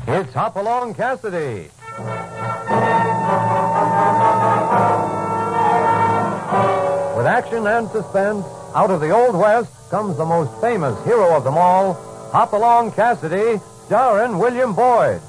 It's Hopalong Cassidy. With action and suspense, out of the Old West comes the most famous hero of them all, Hopalong Cassidy, starring William Boyd.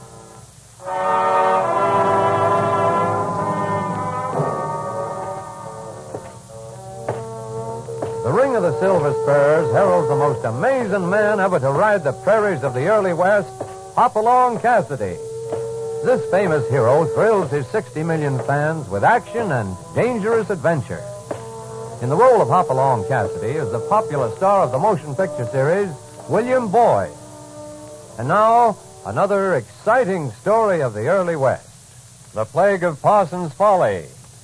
The Ring of the Silver Spurs heralds the most amazing man ever to ride the prairies of the early West, Hopalong Cassidy. This famous hero thrills his 60 million fans with action and dangerous adventure. In the role of Hopalong Cassidy is the popular star of the motion picture series, William Boyd. And now, another exciting story of the early West, The Plague of Parsons Folly.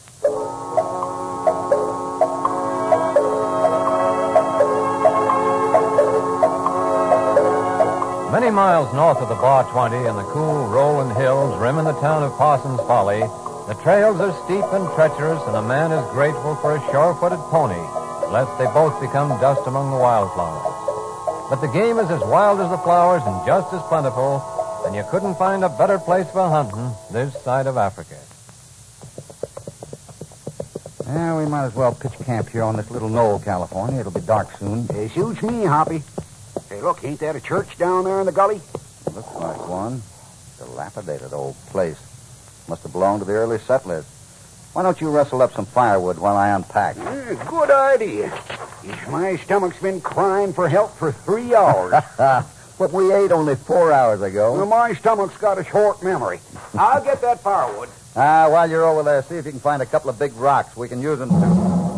Many miles north of the Bar 20 and the cool rolling hills rimming the town of Parsons Folly, the trails are steep and treacherous, and a man is grateful for a sure-footed pony, lest they both become dust among the wildflowers. But the game is as wild as the flowers and just as plentiful, and you couldn't find a better place for hunting this side of Africa. Yeah, we might as well pitch camp here on this little knoll, California. It'll be dark soon. It suits me, Hoppy. Hey, look, ain't that a church down there in the gully? Looks like one. Dilapidated old place. Must have belonged to the early settlers. Why don't you rustle up some firewood while I unpack? Good idea. My stomach's been crying for help for 3 hours. But we ate only 4 hours ago. Well, my stomach's got a short memory. I'll get that firewood. While you're over there, see if you can find a couple of big rocks. We can use them to...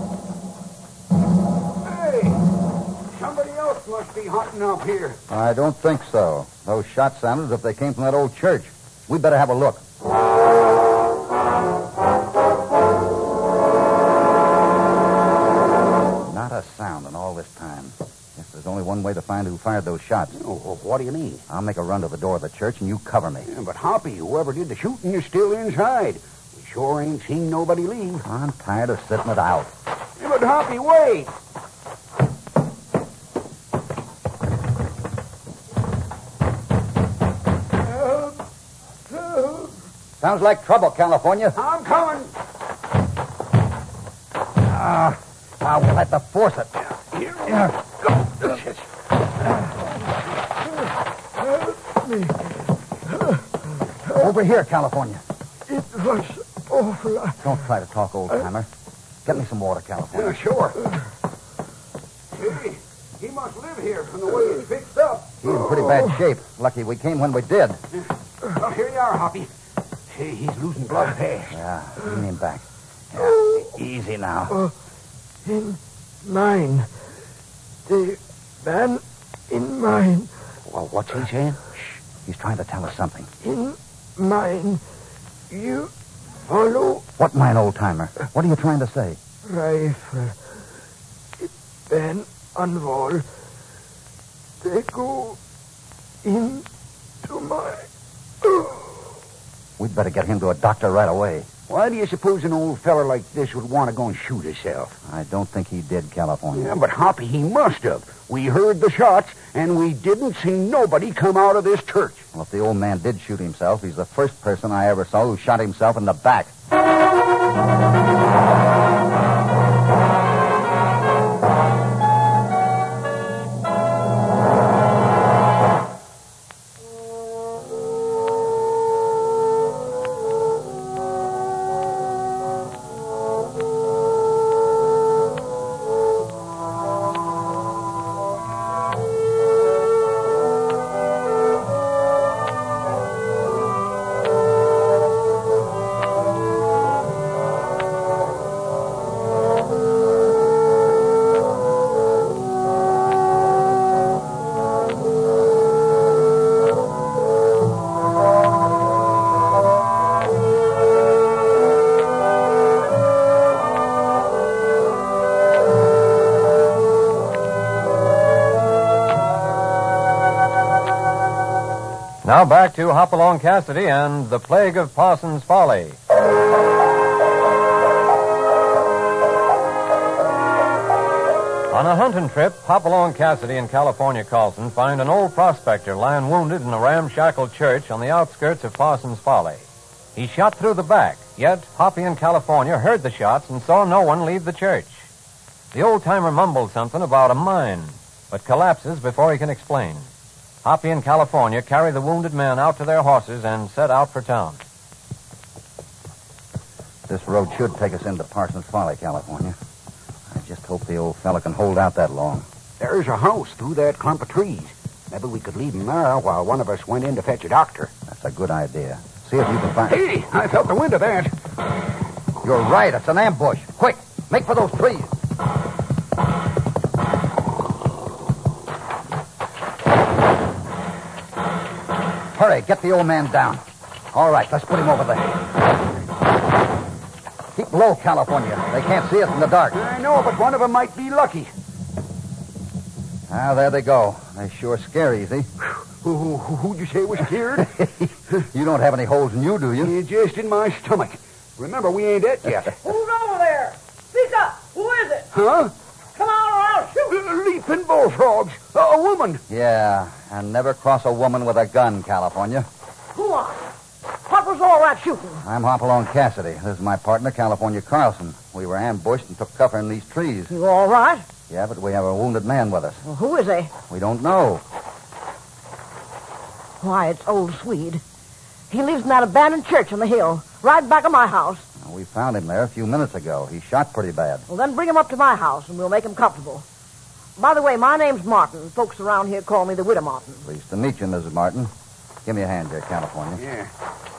Hey, somebody else must be hunting up here. I don't think so. Those shots sounded as if they came from that old church. We'd better have a look. Not a sound in all this time. Guess there's only one way to find who fired those shots. Oh, what do you mean? I'll make a run to the door of the church and you cover me. Yeah, but Hoppy, whoever did the shooting is still inside. We sure ain't seen nobody leave. I'm tired of sitting it out. Yeah, but Hoppy, wait. Sounds like trouble, California. I'm coming. We'll have to force it. Here we go. Over here, California. It was awful. Don't try to talk, old-timer. Get me some water, California. Sure. Hey, he must live here from the way it's fixed up. He's in pretty bad shape. Lucky we came when we did. Well, here you are, Hoppy. Hey, he's losing blood fast. Yeah, bring him back. Yeah, easy now. In mine. The man in mine. Well, what's he saying? Shh. He's trying to tell us something. In mine. You follow? What mine, old-timer? What are you trying to say? Rifle. It been on wall. They go into my... We'd better get him to a doctor right away. Why do you suppose an old feller like this would want to go and shoot himself? I don't think he did, California. Yeah, but Hoppy, he must have. We heard the shots, and we didn't see nobody come out of this church. Well, if the old man did shoot himself, he's the first person I ever saw who shot himself in the back. Now back to Hopalong Cassidy and The Plague of Parsons Folly. On a hunting trip, Hopalong Cassidy and California Carlson find an old prospector lying wounded in a ramshackle church on the outskirts of Parsons Folly. He shot through the back, yet Hoppy and California heard the shots and saw no one leave the church. The old-timer mumbles something about a mine, but collapses before he can explain. Hoppy and California carry the wounded man out to their horses and set out for town. This road should take us into Parsons Folly, California. I just hope the old fella can hold out that long. There's a house through that clump of trees. Maybe we could leave him there while one of us went in to fetch a doctor. That's a good idea. See if you can find... Hey, I felt the wind of that. You're right. It's an ambush. Quick, make for those trees. Hurry, get the old man down. All right, let's put him over there. Keep low, California. They can't see us in the dark. I know, but one of them might be lucky. Ah, there they go. They sure scare easy. Who'd you say was scared? You don't have any holes in you, do you? Just in my stomach. Remember, we ain't dead yet. Who's over there? Speak up. Who is it? Huh? Come on or I'll shoot. Leaping bullfrogs. A woman. Yeah, and never cross a woman with a gun, California. Who are you? What was all that shooting? I'm Hopalong Cassidy. This is my partner, California Carlson. We were ambushed and took cover in these trees. You all right? Yeah, but we have a wounded man with us. Well, who is he? We don't know. Why, it's old Swede. He lives in that abandoned church on the hill, right back of my house. We found him there a few minutes ago. He shot pretty bad. Well, then bring him up to my house, and we'll make him comfortable. By the way, my name's Martin. Folks around here call me the Widow Martin. Pleased to meet you, Mrs. Martin. Give me a hand here, California. Yeah.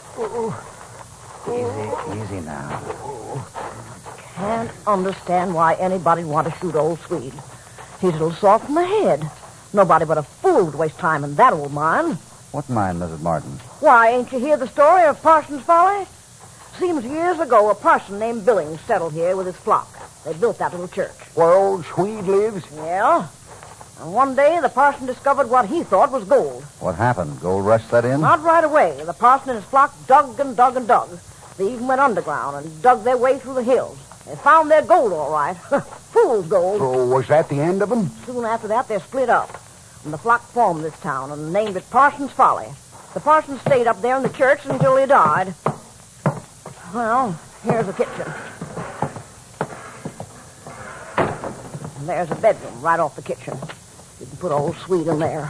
Easy now. Can't understand why anybody'd want to shoot old Swede. He's a little soft in the head. Nobody but a fool would waste time in that old mine. What mine, Mrs. Martin? Why, ain't you hear the story of Parsons Folly? Seems years ago a parson named Billings settled here with his flock. They built that little church. Where old Swede lives? Yeah. And one day the parson discovered what he thought was gold. What happened? Gold rush set in? Not right away. The parson and his flock dug and dug and dug. They even went underground and dug their way through the hills. They found their gold all right. Fool's gold. So was that the end of them? Soon after that, they split up. And the flock formed this town and named it Parsons Folly. The parson stayed up there in the church until he died. Well, here's the kitchen. And there's a bedroom right off the kitchen. You can put old Swede in there.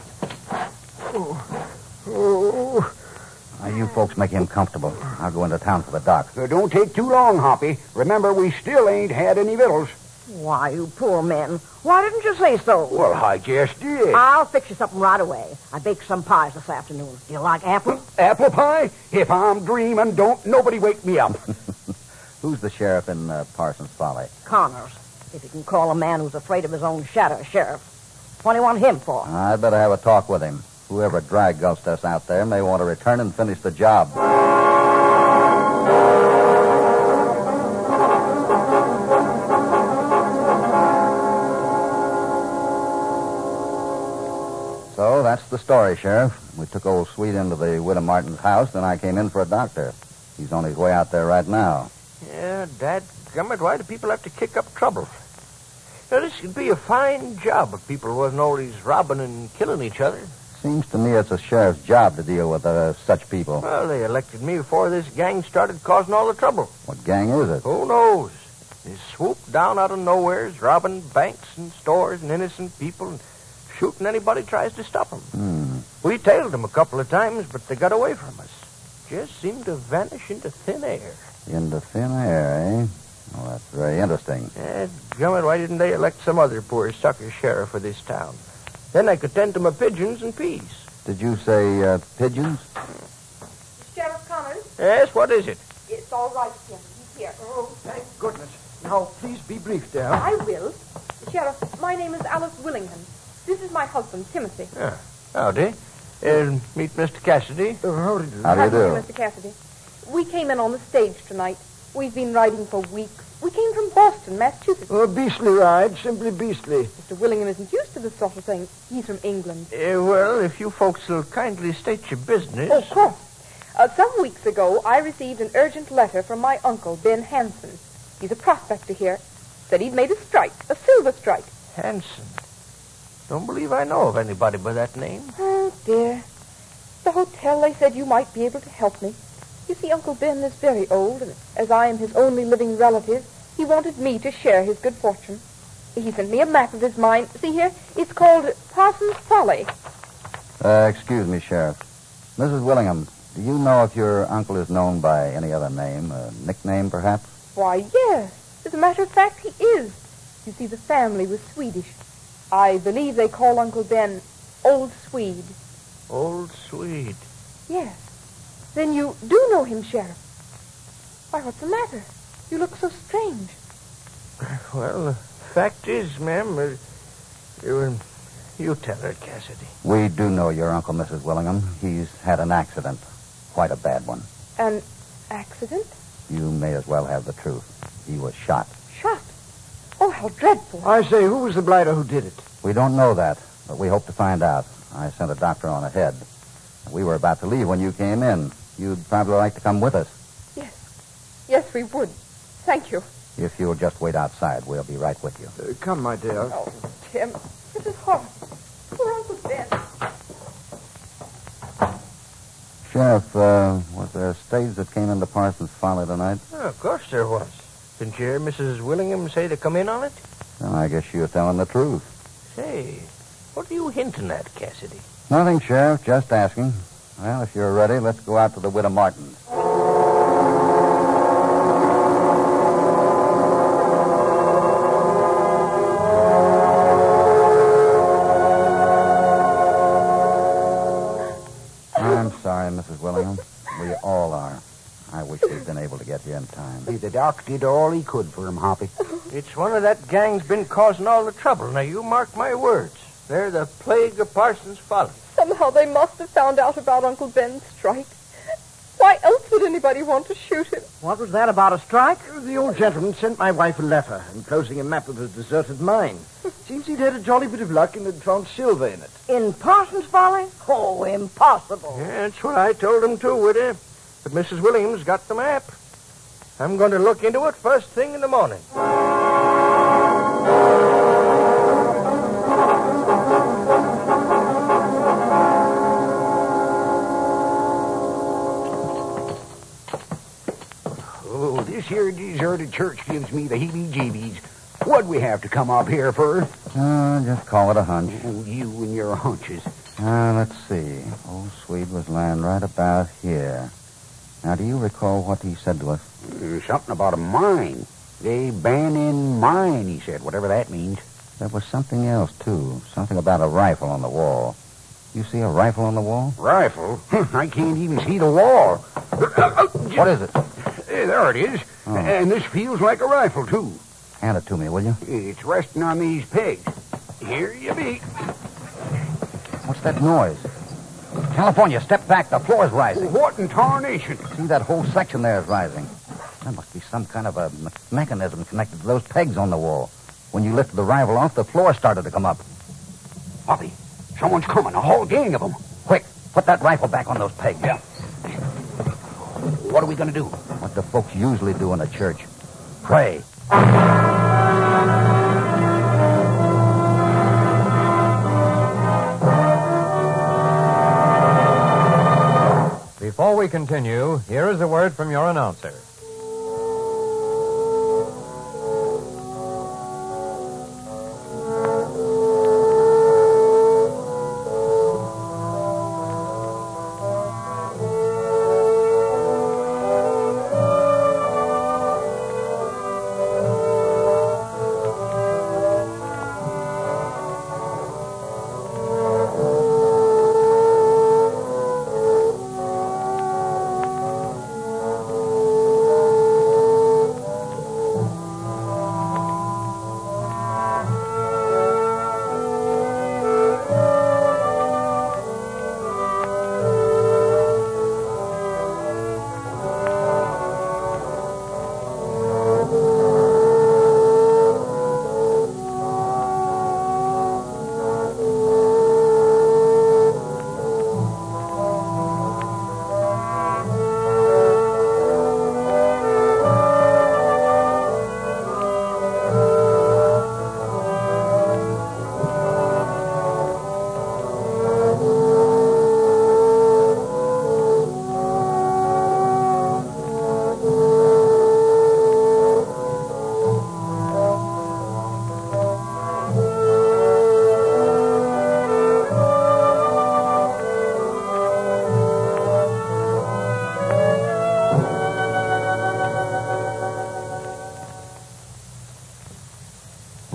Now, you folks make him comfortable. I'll go into town for the doc. Don't take too long, Hoppy. Remember, we still ain't had any victuals. Why, you poor men. Why didn't you say so? Well, I just did. I'll fix you something right away. I baked some pies this afternoon. Do you like apples? Apple pie? If I'm dreaming, don't nobody wake me up. Who's the sheriff in Parsons Folly? Connors. If you can call a man who's afraid of his own shadow sheriff. What do you want him for? I'd better have a talk with him. Whoever dry gulched us out there may want to return and finish the job. So that's the story, Sheriff. We took old Swede into the Widow Martin's house, then I came in for a doctor. He's on his way out there right now. Yeah, dadgummit, why do people have to kick up trouble? Now, this could be a fine job if people wasn't always robbing and killing each other. Seems to me it's a sheriff's job to deal with such people. Well, they elected me before this gang started causing all the trouble. What gang is it? Who knows? They swoop down out of nowheres, robbing banks and stores and innocent people and shooting anybody tries to stop them. We tailed them a couple of times, but they got away from us. Just seemed to vanish into thin air. Into thin air, eh? Well, that's very interesting. Gummit, why didn't they elect some other poor sucker sheriff for this town? Then I could tend to my pigeons in peace. Did you say pigeons? Sheriff Connors, Yes, what is it? it's all right, Tim. He's here. Oh, thank goodness. Now, please be brief, dear. I will. Sheriff, my name is Alice Willingham. This is my husband, Timothy. Howdy. Meet Mr. Cassidy. How do you do? How do you do? Mr. Cassidy. We came in on the stage tonight. We've been riding for weeks. We came from Boston, Massachusetts. A beastly ride, simply beastly. Mr. Willingham isn't used to this sort of thing. He's from England. Well, if you folks will kindly state your business. Oh, of course. Some weeks ago, I received an urgent letter from my uncle, Ben Hanson. He's a prospector here. Said he'd made a strike, a silver strike. Hanson. Don't believe I know of anybody by that name. Oh, dear. The hotel, they said you might be able to help me. You see, Uncle Ben is very old, and as I am his only living relative, he wanted me to share his good fortune. He sent me a map of his mine. See here? It's called Parsons Folly. Excuse me, Sheriff. Mrs. Willingham, do you know if your uncle is known by any other name, a nickname, perhaps? Why, yes. As a matter of fact, he is. You see, the family was Swedish. I believe they call Uncle Ben Old Swede. Old Swede. Yes. Then you do know him, Sheriff. Why, what's the matter? You look so strange. Well, the fact is, ma'am, you tell her, Cassidy. We do know your uncle, Mrs. Willingham. He's had an accident. Quite a bad one. An accident? You may as well have the truth. He was shot. Shot? Oh, how dreadful. I say, who was the blighter who did it? We don't know that, but we hope to find out. I sent a doctor on ahead. We were about to leave when you came in. You'd probably like to come with us. Yes. Yes, we would. Thank you. If you'll just wait outside, we'll be right with you. Come, my dear. Oh, Tim, this is horrible. Poor Uncle Ben. Sheriff, was there a stage that came into Parsons Folly tonight? Oh, of course there was. Didn't you hear Mrs. Willingham say to come in on it? Well, I guess you're telling the truth. Say, what are you hinting at, Cassidy? Nothing, Sheriff. Just asking. Well, if you're ready, let's go out to the Widow Martin's. I'm sorry, Mrs. Willingham. We all are. I wish we'd been able to get here in time. The doc did all he could for him, Hoppy. It's one of that gang's been causing all the trouble. Now, you mark my words. They're the plague of Parsons Folly. Somehow they must have found out about Uncle Ben's strike. Why else would anybody want to shoot him? What was that about a strike? The old gentleman sent my wife a letter enclosing a map of a deserted mine. Seems he'd had a jolly bit of luck and had found silver in it. In Parsons Folly? Oh, impossible. Yeah, that's what I told him, too, Widow. But Mrs. Williams got the map. I'm going to look into it first thing in the morning. Oh, this here deserted church gives me the heebie-jeebies. What'd we have to come up here for? Just call it a hunch. Oh, you and your hunches. Let's see. Old Swede was lying right about here. Now, do you recall what he said to us? Something about a mine. They ban in mine, he said, whatever that means. There was something else, too. Something about a rifle on the wall. You see a rifle on the wall? Rifle? I can't even see the wall. What is it? There it is. Oh. And this feels like a rifle, too. Hand it to me, will you? It's resting on these pegs. Here you be. What's that noise? California, step back. The floor's rising. What in tarnation? See, that whole section there is rising. There must be some kind of a mechanism connected to those pegs on the wall. When you lifted the rifle off, the floor started to come up. Hoppy, someone's coming. A whole gang of them. Quick, put that rifle back on those pegs. Yeah. What are we going to do? What the folks usually do in a church. Pray. Before we continue, here is a word from your announcer.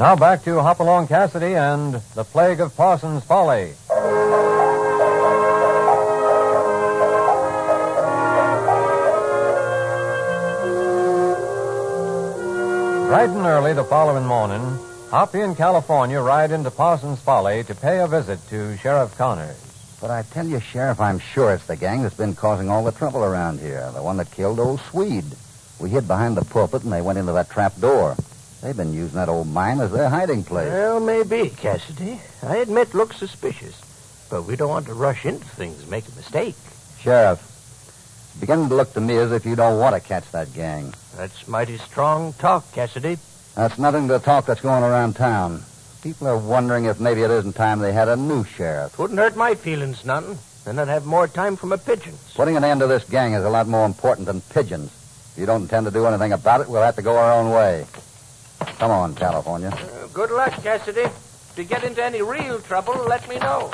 Now back to Hopalong Cassidy and the Plague of Parsons Folly. Bright and early the following morning, Hoppy and California ride into Parsons Folly to pay a visit to Sheriff Connors. But I tell you, Sheriff, I'm sure it's the gang that's been causing all the trouble around here. The one that killed old Swede. We hid behind the pulpit and they went into that trap door. They've been using that old mine as their hiding place. Well, maybe, Cassidy. I admit, looks suspicious. But we don't want to rush into things and make a mistake. Sheriff, it's beginning to look to me as if you don't want to catch that gang. That's mighty strong talk, Cassidy. That's nothing to the talk that's going around town. People are wondering if maybe it isn't time they had a new sheriff. Wouldn't hurt my feelings none. Then I'd have more time for my pigeons. Putting an end to this gang is a lot more important than pigeons. If you don't intend to do anything about it, we'll have to go our own way. Come on, California. Good luck, Cassidy. If you get into any real trouble, let me know.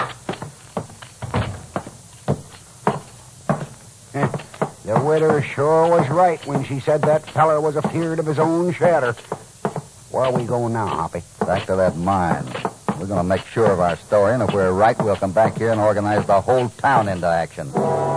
The widow sure was right when she said that feller was afeard of his own shadow. Where are we going now, Hoppy? Back to that mine. We're going to make sure of our story, and if we're right, we'll come back here and organize the whole town into action.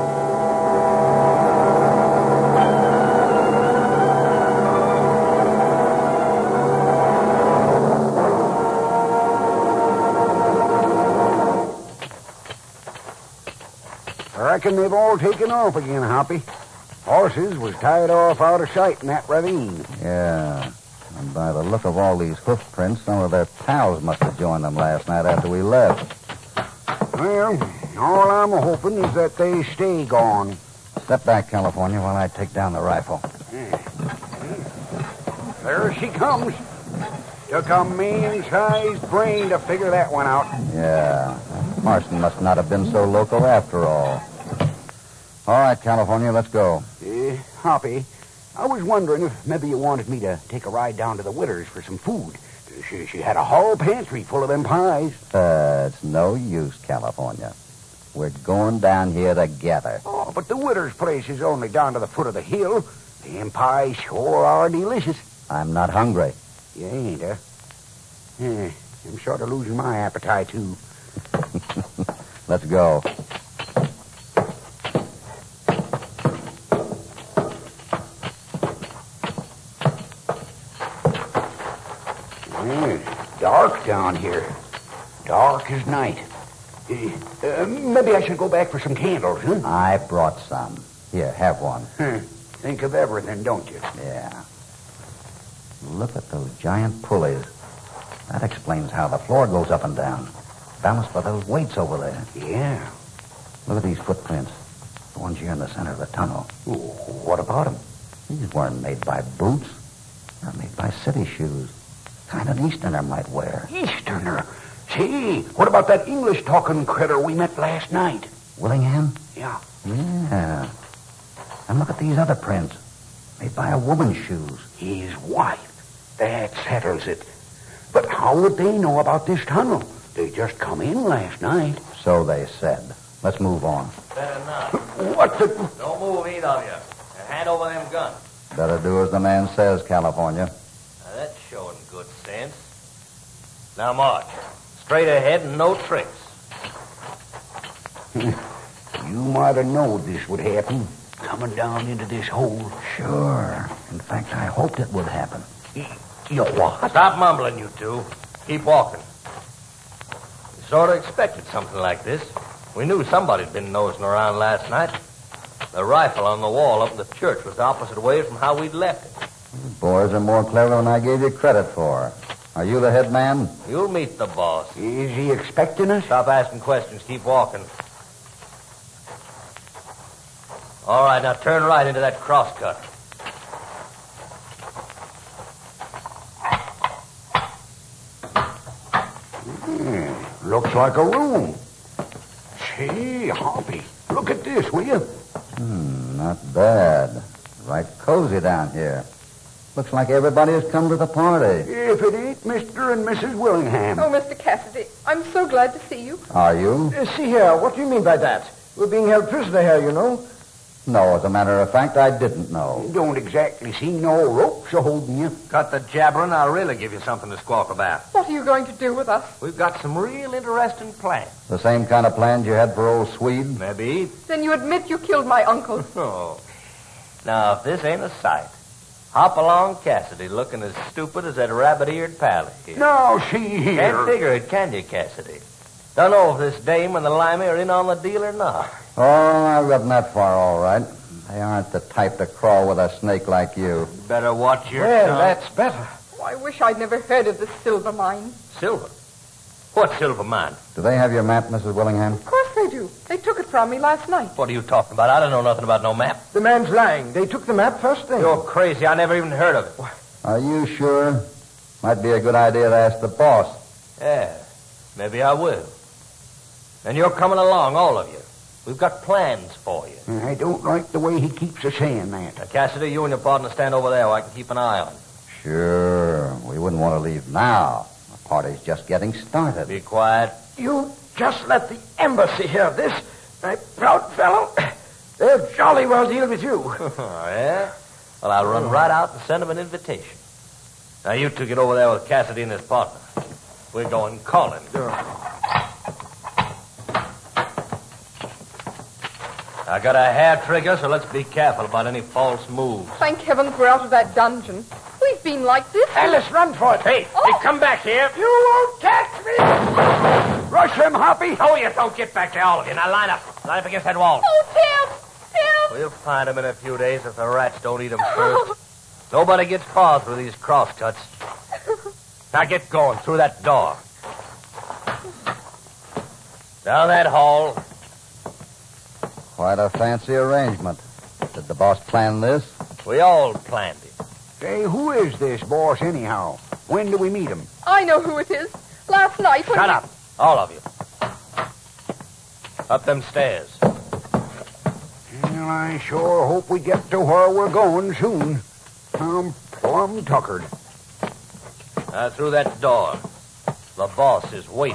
I reckon they've all taken off again, Hoppy. Horses was tied off out of sight in that ravine. Yeah. And by the look of all these hoof prints, some of their pals must have joined them last night after we left. Well, all I'm hoping is that they stay gone. Step back, California, while I take down the rifle. There she comes. Took a man-sized brain to figure that one out. Yeah. Marson must not have been so local after all. All right, California, let's go. Hoppy, I was wondering if maybe you wanted me to take a ride down to the Witters for some food. She had a whole pantry full of them pies. It's no use, California. We're going down here together. Oh, but the Witters' place is only down to the foot of the hill. Them pies sure are delicious. I'm not hungry. You ain't, huh? I'm sort of losing my appetite, too. Let's go. It's dark down here. Dark as night. Maybe I should go back for some candles, huh? I brought some. Here, have one. Think of everything, don't you? Yeah. Look at those giant pulleys. That explains how the floor goes up and down. Balanced by those weights over there. Yeah. Look at these footprints. The ones here in the center of the tunnel. Ooh, what about them? These weren't made by boots. They're made by city shoes. Kind an Easterner might wear. Easterner? Say, what about that English-talking critter we met last night? Willingham? Yeah. Yeah. And look at these other prints. Made by a woman's shoes. His wife. That settles it. But how would they know about this tunnel? They just come in last night. So they said. Let's move on. Better not. What the... Don't move, either of you. And hand over them guns. Better do as the man says, California. Now, that's showing good sense. Now, march. Straight ahead and no tricks. You might have known this would happen. Coming down into this hole. Sure. In fact, I hoped it would happen. You what? Stop mumbling, you two. Keep walking. We sort of expected something like this. We knew somebody'd been nosing around last night. The rifle on the wall up in the church was the opposite way from how we'd left it. You boys are more clever than I gave you credit for. Are you the head man? You'll meet the boss. Is he expecting us? Stop asking questions. Keep walking. All right, now turn right into that crosscut. Looks like a room. Say, Hoppy, look at this, will you? Not bad. Right cozy down here. Looks like everybody has come to the party. If it ain't Mr. and Mrs. Willingham. Oh, Mr. Cassidy, I'm so glad to see you. Are you? See here, what do you mean by that? We're being held prisoner here, you know. No, as a matter of fact, I didn't know. Don't exactly see no ropes a-holding you. Cut the jabbering, I'll really give you something to squawk about. What are you going to do with us? We've got some real interesting plans. The same kind of plans you had for old Swede? Maybe. Then you admit you killed my uncle. Oh. Now, if this ain't a sight, hop along Cassidy looking as stupid as that rabbit-eared pally here. Now, see here. Can't figure it, can you, Cassidy? Don't know if this dame and the limey are in on the deal or not. Oh, I've gotten that far, all right. They aren't the type to crawl with a snake like you. Better watch your Well, tongue. that's better. Oh, I wish I'd never heard of this silver mine. Silver? What silver mine? Do they have your map, Mrs. Willingham? Of course they do. They took it from me last night. What are you talking about? I don't know nothing about no map. The man's lying. They took the map first thing. You're crazy. I never even heard of it. Are you sure? Might be a good idea to ask the boss. Yeah, maybe I will. And you're coming along, all of you. We've got plans for you. I don't like the way he keeps us saying that. Now, Cassidy, you and your partner stand over there where I can keep an eye on you. Sure. We wouldn't want to leave now. The party's just getting started. Be quiet. You just let the embassy hear this, my proud fellow. They'll jolly well deal with you. Oh, yeah? Well, I'll run right out and send them an invitation. Now, you two get over there with Cassidy and his partner. We're going calling. I got a hair trigger, so let's be careful about any false moves. Thank heavens we're out of that dungeon. We've been like this. Alice, run for it. Hey, come back here. You won't catch me. Rush him, Hoppy. Oh, you don't get back there, all of you. Now, line up. Line up against that wall. Oh, Tim! We'll find him in a few days if the rats don't eat him first. Nobody gets far through these crosscuts. Now get going through that door. Down that hall. Quite a fancy arrangement. Did the boss plan this? We all planned it. Say, who is this boss anyhow? When do we meet him? I know who it is. Last night when Shut up, all of you. Up them stairs. Well, I sure hope we get to where we're going soon. I'm plumb tuckered. Now through that door. The boss is waiting.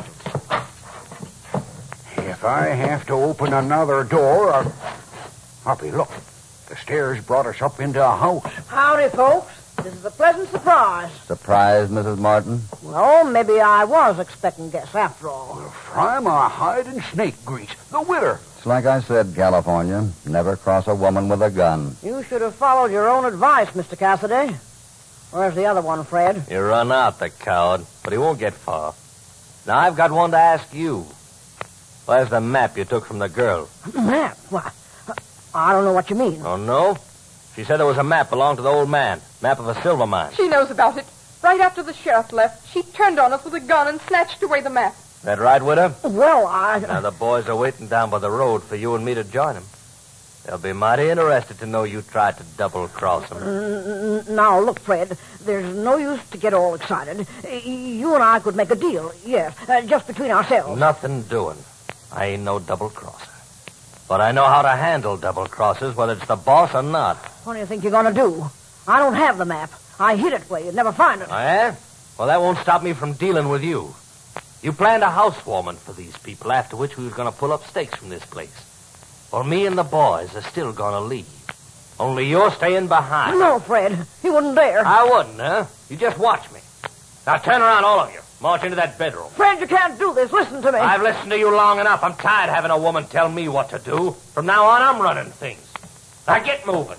If I have to open another door, Hoppy, look. The stairs brought us up into a house. Howdy, folks. This is a pleasant surprise. Surprised, Mrs. Martin? Well, maybe I was expecting guests after all. Fry my hide and snake grease. The widder. It's like I said, California. Never cross a woman with a gun. You should have followed your own advice, Mr. Cassidy. Where's the other one, Fred? You run out, the coward, but he won't get far. Now, I've got one to ask you. Where's the map you took from the girl? Map? Why, I don't know what you mean. Oh, no? She said there was a map belonged to the old man. Map of a silver mine. she knows about it. Right after the sheriff left, she turned on us with a gun and snatched away the map. That right, widow? Well, Now, the boys are waiting down by the road for you and me to join them. They'll be mighty interested to know you tried to double-cross them. Now, look, Fred, there's no use to get all excited. You and I could make a deal, yes, just between ourselves. Nothing doing. I ain't no double-crosser. But I know how to handle double-crossers, whether it's the boss or not. What do you think you're going to do? I don't have the map. I hid it where you'd never find it. Oh, yeah? Well, that won't stop me from dealing with you. You planned a housewarming for these people, after which we was going to pull up stakes from this place. Well, me and the boys are still going to leave. Only you're staying behind. No, Fred. He wouldn't dare. I wouldn't, huh? You just watch me. Now turn around, all of you. March into that bedroom. Fred, you can't do this. Listen to me. I've listened to you long enough. I'm tired having a woman tell me what to do. From now on, I'm running things. Now get moving.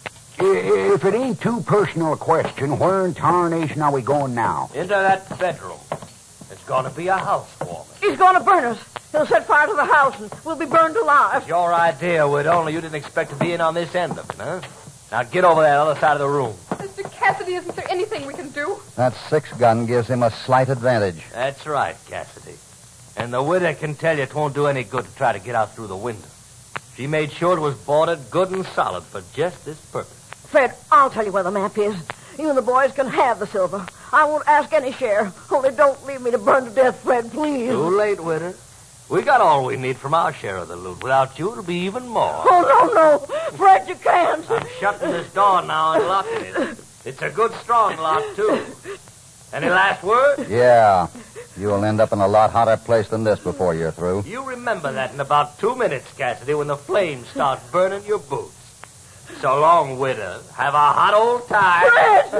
If it ain't too personal a question, where in tarnation are we going now? Into that bedroom. It's going to be a housewarming. He's going to burn us. He'll set fire to the house, and we'll be burned alive. Your idea, widow, only you didn't expect to be in on this end of it, huh? Now get over there, other side of the room. Mr. Cassidy, isn't there anything we can do? That 6-gun gives him a slight advantage. That's right, Cassidy. And the widow can tell you it won't do any good to try to get out through the window. She made sure it was boarded good and solid for just this purpose. Fred, I'll tell you where the map is. You and the boys can have the silver. I won't ask any share. Only don't leave me to burn to death, Fred, please. Too late, widow. We got all we need from our share of the loot. Without you, it'll be even more. Oh, no. Fred, you can't. I'm shutting this door now and locking it. It's a good strong lock, too. Any last word? Yeah. You'll end up in a lot hotter place than this before you're through. You remember that in about 2 minutes, Cassidy, when the flames start burning your boots. So long, widow. Have a hot old time.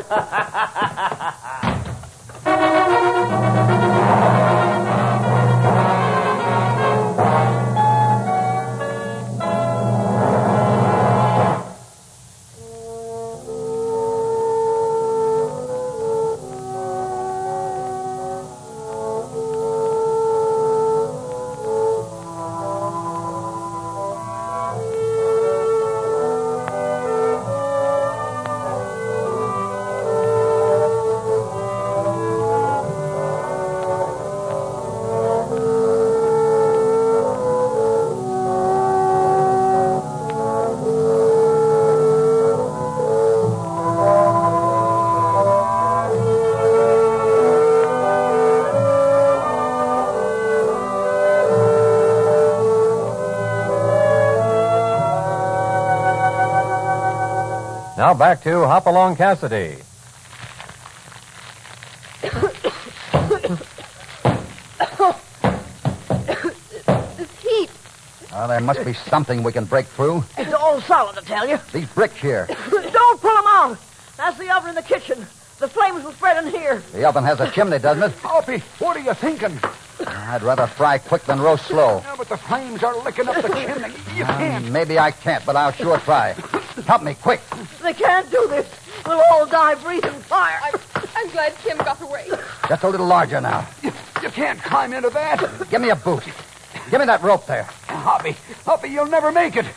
Now back to Hopalong Cassidy. This heat. Well, there must be something we can break through. It's all solid, I tell you. These bricks here. Don't pull them out. That's the oven in the kitchen. The flames will spread in here. The oven has a chimney, doesn't it? Hoppy, what are you thinking? I'd rather fry quick than roast slow. Yeah, but the flames are licking up the chimney. You can't. Maybe I can't, but I'll sure try. Help me, quick. They can't do this. We'll all die breathing fire. I'm glad Kim got away. Just a little larger now. You can't climb into that. Give me a boot. Give me that rope there. Hoppy, you'll never make it.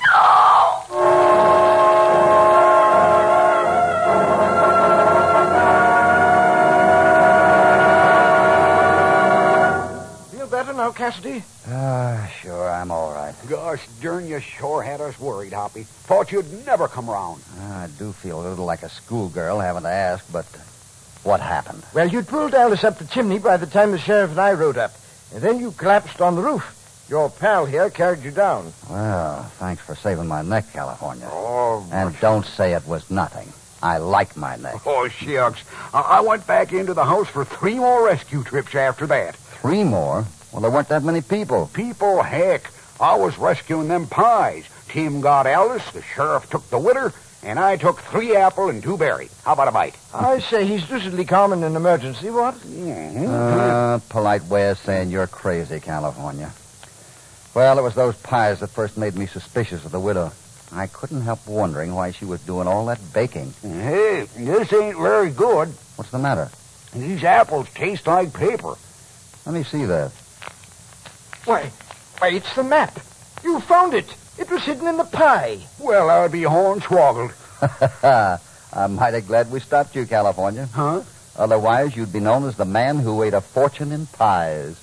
Feel better now, Cassidy? Sure, I'm all right. Gosh darn, you sure had us worried, Hoppy. Thought you'd never come around. I do feel a little like a schoolgirl having to ask, but what happened? Well, you'd pulled Alice up the chimney by the time the sheriff and I rode up. And then you collapsed on the roof. Your pal here carried you down. Well, thanks for saving my neck, California. Oh, And don't say it was nothing. I like my neck. Oh, shucks. I went back into the house for 3 more rescue trips after that. 3 more? Well, there weren't that many people. People, heck. I was rescuing them pies. Tim got Alice, the sheriff took the widder, and I took 3 apple and 2 berry. How about a bite? I say he's lucidly calm in an emergency, what? Polite way of saying you're crazy, California. Well, it was those pies that first made me suspicious of the widow. I couldn't help wondering why she was doing all that baking. Hey, this ain't very good. What's the matter? These apples taste like paper. Let me see that. Why, it's the map. You found it. It was hidden in the pie. Well, I'll be hornswoggled. I'm mighty glad we stopped you, California. Huh? Otherwise, you'd be known as the man who ate a fortune in pies.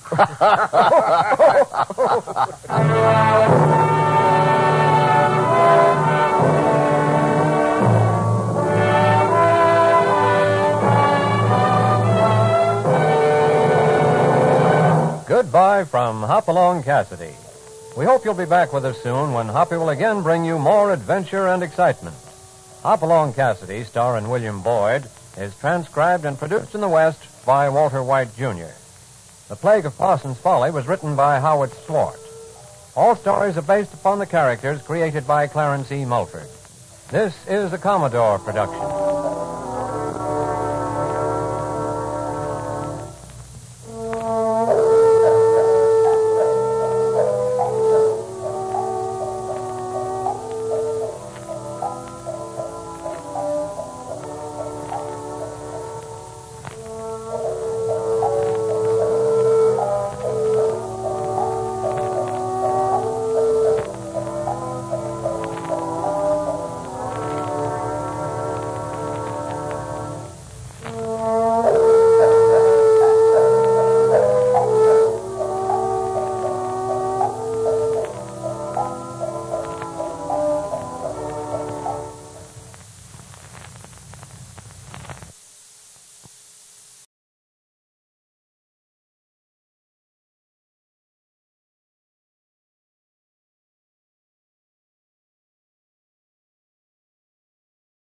Goodbye from Hopalong Cassidy. We hope you'll be back with us soon when Hoppy will again bring you more adventure and excitement. Hopalong Cassidy, starring William Boyd, is transcribed and produced in the West by Walter White, Jr. The Plague of Parsons Folly was written by Howard Swart. All stories are based upon the characters created by Clarence E. Mulford. This is a Commodore production.